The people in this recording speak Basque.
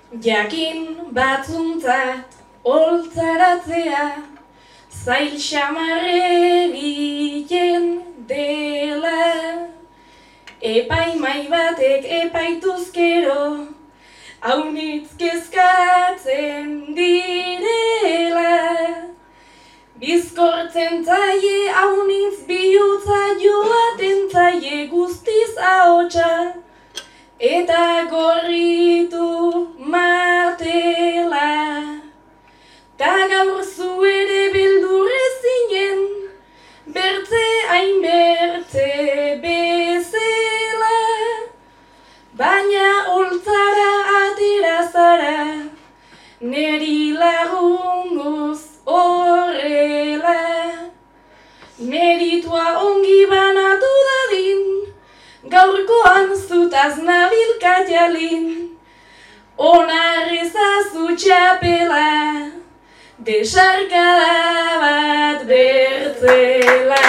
Jakin batzuntzat holtzaratzea, zail xamarre bilen dela. Epaimai batek epaituzkero, haunitz kezkatzen direla. Bizkortzen zaie haunitz bihotza joaten zaie guztiz ahotsa, eta gorritu martela. Ta gaur zu ere beldurre zinen, bertze hainbertze bezala. Baina holtzara atera zara, neri lagunguz horrela. Meritua ongi banatu dadin, gaurkoan zutaz nabilkat jalin. Onar ezazu txapela, desarkada bat bertzela.